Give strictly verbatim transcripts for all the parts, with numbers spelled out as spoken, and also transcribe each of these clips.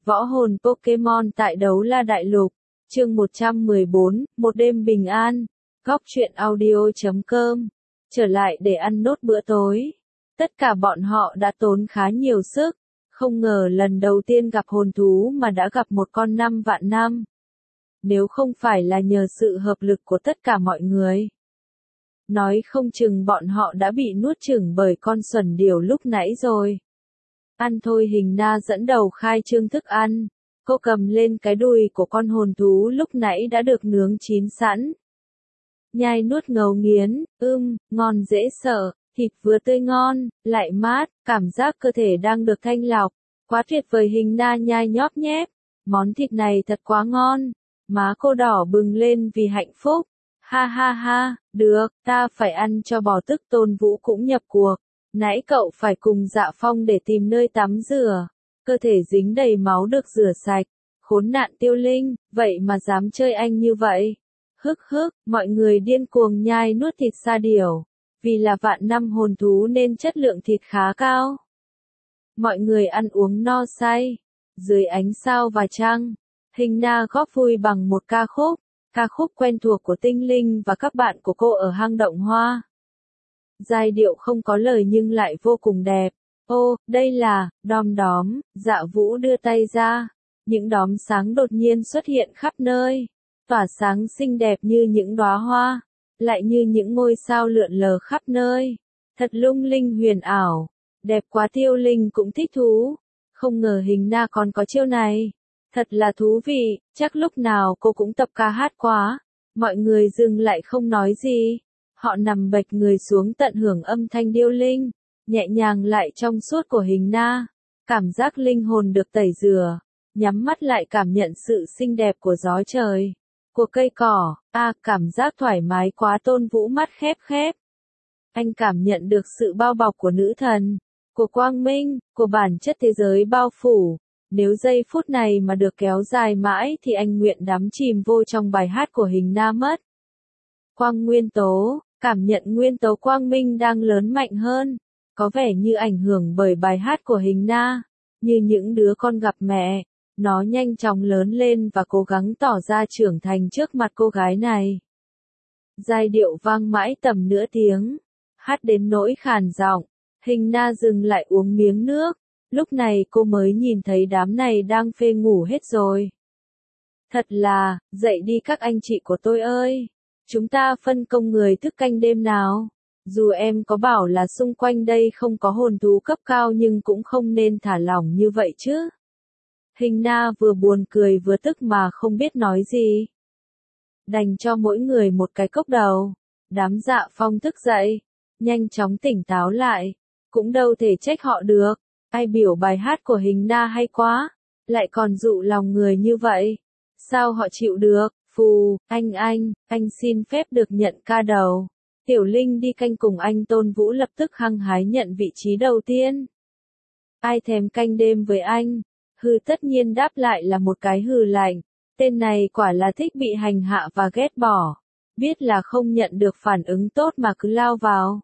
Võ hồn Pokemon tại Đấu La Đại Lục, chương một trăm mười bốn, một đêm bình an, góc truyện audio chấm com, trở lại để ăn nốt bữa tối. Tất cả bọn họ đã tốn khá nhiều sức, không ngờ lần đầu tiên gặp hồn thú mà đã gặp một con năm vạn năm. Nếu không phải là nhờ sự hợp lực của tất cả mọi người, nói không chừng bọn họ đã bị nuốt chửng bởi con xuẩn điểu lúc nãy rồi. Ăn thôi. Hình Na dẫn đầu khai trương thức ăn. Cô cầm lên cái đùi của con hồn thú lúc nãy đã được nướng chín sẵn. Nhai nuốt ngấu nghiến, ưm, ngon dễ sợ, thịt vừa tươi ngon, lại mát, cảm giác cơ thể đang được thanh lọc. Quá tuyệt vời. Hình Na nhai nhóp nhép. Món thịt này thật quá ngon. Má cô đỏ bừng lên vì hạnh phúc. Ha ha ha, được, ta phải ăn cho bò. Tức Tôn Vũ cũng nhập cuộc. Nãy cậu phải cùng Dạ Phong để tìm nơi tắm rửa, cơ thể dính đầy máu được rửa sạch. Khốn nạn Tiêu Linh, vậy mà dám chơi anh như vậy. Hức hức, mọi người điên cuồng nhai nuốt thịt sa điểu. Vì là vạn năm hồn thú nên chất lượng thịt khá cao. Mọi người ăn uống no say. Dưới ánh sao và trăng, Hình Na góp vui bằng một ca khúc. Ca khúc quen thuộc của Tinh Linh và các bạn của cô ở hang động hoa. Giai điệu không có lời nhưng lại vô cùng đẹp. Ô, đây là, đom đóm. Dạ Vũ đưa tay ra. Những đóm sáng đột nhiên xuất hiện khắp nơi. Tỏa sáng xinh đẹp như những đóa hoa. Lại như những ngôi sao lượn lờ khắp nơi. Thật lung linh huyền ảo. Đẹp quá. Tiêu Linh cũng thích thú. Không ngờ Hình Na còn có chiêu này. Thật là thú vị, chắc lúc nào cô cũng tập ca hát quá. Mọi người dừng lại không nói gì. Họ nằm bệch người xuống tận hưởng âm thanh điêu linh, nhẹ nhàng lại trong suốt của Hình Na. Cảm giác linh hồn được tẩy rửa, nhắm mắt lại cảm nhận sự xinh đẹp của gió trời, của cây cỏ. À, cảm giác thoải mái quá. Tôn Vũ mắt khép khép. Anh cảm nhận được sự bao bọc của nữ thần, của quang minh, của bản chất thế giới bao phủ. Nếu giây phút này mà được kéo dài mãi thì anh nguyện đắm chìm vô trong bài hát của Hình Na mất. Quang nguyên tố, cảm nhận nguyên tố quang minh đang lớn mạnh hơn, có vẻ như ảnh hưởng bởi bài hát của Hình Na. Như những đứa con gặp mẹ, nó nhanh chóng lớn lên và cố gắng tỏ ra trưởng thành trước mặt cô gái này. Giai điệu vang mãi tầm nửa tiếng, hát đến nỗi khàn giọng. Hình Na dừng lại uống miếng nước. Lúc này cô mới nhìn thấy đám này đang phê ngủ hết rồi. Thật là, dậy đi các anh chị của tôi ơi. Chúng ta phân công người thức canh đêm nào. Dù em có bảo là xung quanh đây không có hồn thú cấp cao nhưng cũng không nên thả lỏng như vậy chứ. Hình Na vừa buồn cười vừa tức mà không biết nói gì. Đành cho mỗi người một cái cốc đầu. Đám Dạ Phong thức dậy, nhanh chóng tỉnh táo lại. Cũng đâu thể trách họ được. Ai biểu bài hát của Hình Na hay quá, lại còn dụ lòng người như vậy. Sao họ chịu được? Phù, anh anh, anh xin phép được nhận ca đầu. Tiểu Linh đi canh cùng anh. Tôn Vũ lập tức hăng hái nhận vị trí đầu tiên. Ai thèm canh đêm với anh? Hư tất nhiên đáp lại là một cái hừ lạnh. Tên này quả là thích bị hành hạ và ghét bỏ. Biết là không nhận được phản ứng tốt mà cứ lao vào.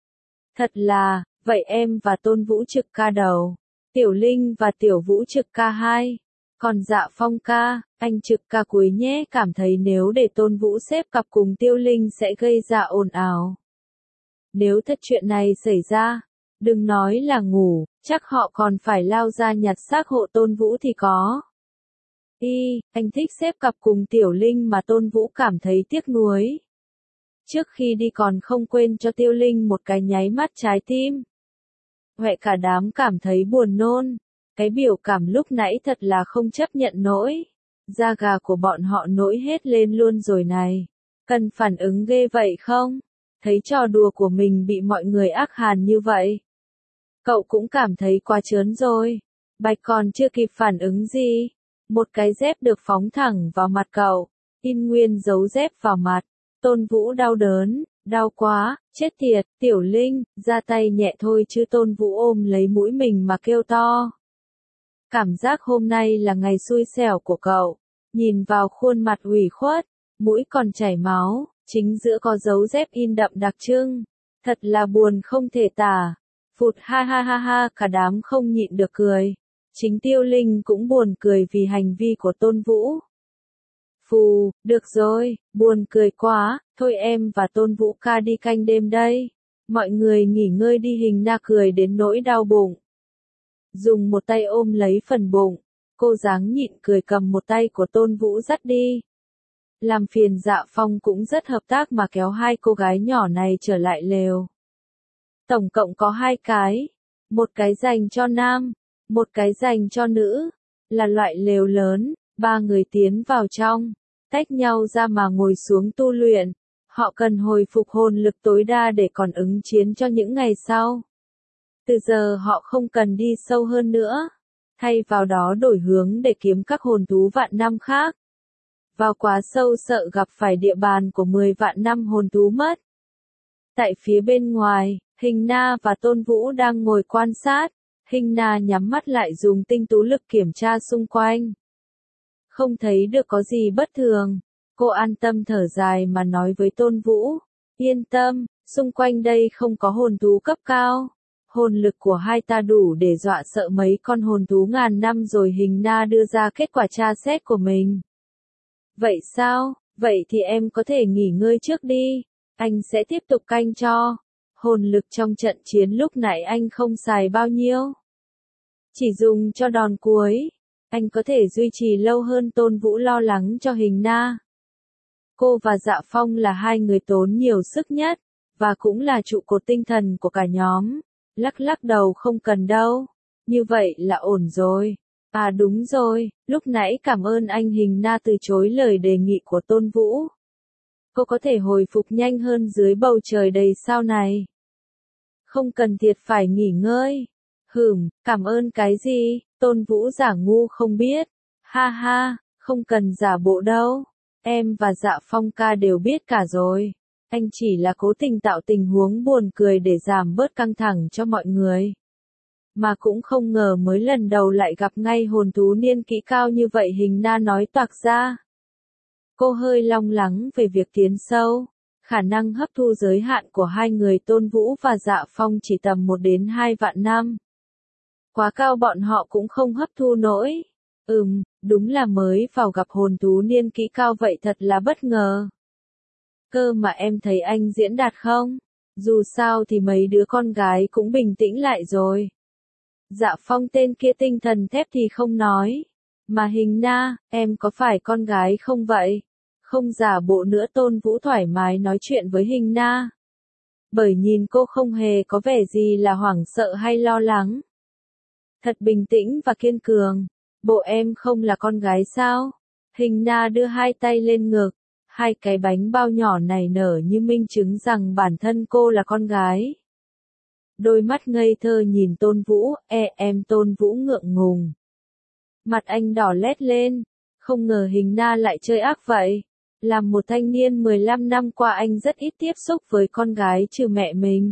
Thật là, vậy em và Tôn Vũ trực ca đầu. Tiểu Linh và Tiểu Vũ trực ca hai. Còn Dạ Phong ca, anh trực ca cuối nhé. Cảm thấy nếu để Tôn Vũ xếp cặp cùng Tiêu Linh sẽ gây ra ồn ào. Nếu thật chuyện này xảy ra, đừng nói là ngủ, chắc họ còn phải lao ra nhặt xác hộ Tôn Vũ thì có. Y, anh thích xếp cặp cùng Tiểu Linh mà Tôn Vũ cảm thấy tiếc nuối. Trước khi đi còn không quên cho Tiêu Linh một cái nháy mắt trái tim. Huệ cả đám cảm thấy buồn nôn. Cái biểu cảm lúc nãy thật là không chấp nhận nổi. Da gà của bọn họ nổi hết lên luôn rồi này. Cần phản ứng ghê vậy không? Thấy trò đùa của mình bị mọi người ác hàn như vậy. Cậu cũng cảm thấy quá trớn rồi. Bạch còn chưa kịp phản ứng gì. Một cái dép được phóng thẳng vào mặt cậu. In nguyên dấu dép vào mặt. Tôn Vũ đau đớn. Đau quá, chết tiệt. Tiểu Linh, ra tay nhẹ thôi chứ. Tôn Vũ ôm lấy mũi mình mà kêu to. Cảm giác hôm nay là ngày xui xẻo của cậu. Nhìn vào khuôn mặt ủy khuất, mũi còn chảy máu, chính giữa có dấu dép in đậm đặc trưng. Thật là buồn không thể tả. Phụt ha ha ha ha, cả đám không nhịn được cười. Chính Tiêu Linh cũng buồn cười vì hành vi của Tôn Vũ. Phù, được rồi, buồn cười quá, thôi em và Tôn Vũ ca đi canh đêm đây. Mọi người nghỉ ngơi đi. Hình Na cười đến nỗi đau bụng. Dùng một tay ôm lấy phần bụng, cô dáng nhịn cười cầm một tay của Tôn Vũ dắt đi. Làm phiền Dạ Phong cũng rất hợp tác mà kéo hai cô gái nhỏ này trở lại lều. Tổng cộng có hai cái, một cái dành cho nam, một cái dành cho nữ, là loại lều lớn. Ba người tiến vào trong, tách nhau ra mà ngồi xuống tu luyện. Họ cần hồi phục hồn lực tối đa để còn ứng chiến cho những ngày sau. Từ giờ họ không cần đi sâu hơn nữa, thay vào đó đổi hướng để kiếm các hồn thú vạn năm khác. Vào quá sâu sợ gặp phải địa bàn của mười vạn năm hồn thú mất. Tại phía bên ngoài, Hình Na và Tôn Vũ đang ngồi quan sát. Hình Na nhắm mắt lại dùng tinh tú lực kiểm tra xung quanh. Không thấy được có gì bất thường. Cô an tâm thở dài mà nói với Tôn Vũ. Yên tâm, xung quanh đây không có hồn thú cấp cao. Hồn lực của hai ta đủ để dọa sợ mấy con hồn thú ngàn năm rồi. Hình Na đưa ra kết quả tra xét của mình. Vậy sao? Vậy thì em có thể nghỉ ngơi trước đi. Anh sẽ tiếp tục canh cho. Hồn lực trong trận chiến lúc nãy anh không xài bao nhiêu. Chỉ dùng cho đòn cuối. Anh có thể duy trì lâu hơn. Tôn Vũ lo lắng cho Hình Na. Cô và Dạ Phong là hai người tốn nhiều sức nhất, và cũng là trụ cột tinh thần của cả nhóm. Lắc lắc đầu không cần đâu. Như vậy là ổn rồi. À đúng rồi, lúc nãy cảm ơn anh. Hình Na từ chối lời đề nghị của Tôn Vũ. Cô có thể hồi phục nhanh hơn dưới bầu trời đầy sao này. Không cần thiệt phải nghỉ ngơi. Hửm, cảm ơn cái gì? Tôn Vũ giả ngu không biết. Ha ha, không cần giả bộ đâu. Em và Dạ Phong ca đều biết cả rồi. Anh chỉ là cố tình tạo tình huống buồn cười để giảm bớt căng thẳng cho mọi người. Mà cũng không ngờ mới lần đầu lại gặp ngay hồn thú niên kỹ cao như vậy. Hình Na nói toạc ra. Cô hơi lo lắng về việc tiến sâu. Khả năng hấp thu giới hạn của hai người Tôn Vũ và Dạ Phong chỉ tầm một đến hai vạn năm. Quá cao bọn họ cũng không hấp thu nổi. Ừm, đúng là mới vào gặp hồn thú niên kỹ cao vậy thật là bất ngờ. Cơ mà em thấy anh diễn đạt không? Dù sao thì mấy đứa con gái cũng bình tĩnh lại rồi. Dạ Phong tên kia tinh thần thép thì không nói. Mà Hình Na, em có phải con gái không vậy? Không giả bộ nữa. Tôn Vũ thoải mái nói chuyện với Hình Na. Bởi nhìn cô không hề có vẻ gì là hoảng sợ hay lo lắng. Thật bình tĩnh và kiên cường. Bộ em không là con gái sao? Hình Na đưa hai tay lên ngực. Hai cái bánh bao nhỏ này nở như minh chứng rằng bản thân cô là con gái. Đôi mắt ngây thơ nhìn Tôn Vũ. E em. Tôn Vũ ngượng ngùng. Mặt anh đỏ lét lên. Không ngờ Hình Na lại chơi ác vậy. Làm một thanh niên mười lăm năm qua anh rất ít tiếp xúc với con gái trừ mẹ mình.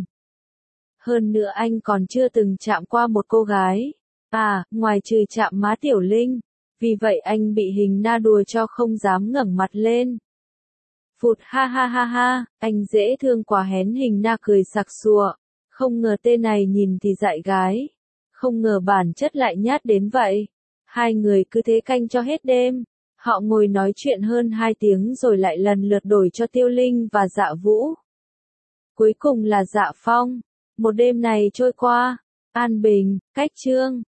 Hơn nữa anh còn chưa từng chạm qua một cô gái. À, ngoài trừ chạm má Tiểu Linh. Vì vậy anh bị Hình Na đùa cho không dám ngẩng mặt lên. Phụt ha ha ha ha, anh dễ thương quá. Hén. Hình Na cười sặc sụa. Không ngờ tên này nhìn thì dại gái. Không ngờ bản chất lại nhát đến vậy. Hai người cứ thế canh cho hết đêm. Họ ngồi nói chuyện hơn hai tiếng rồi lại lần lượt đổi cho Tiêu Linh và Dạ Vũ. Cuối cùng là Dạ Phong. Một đêm này trôi qua. An bình, cách chương.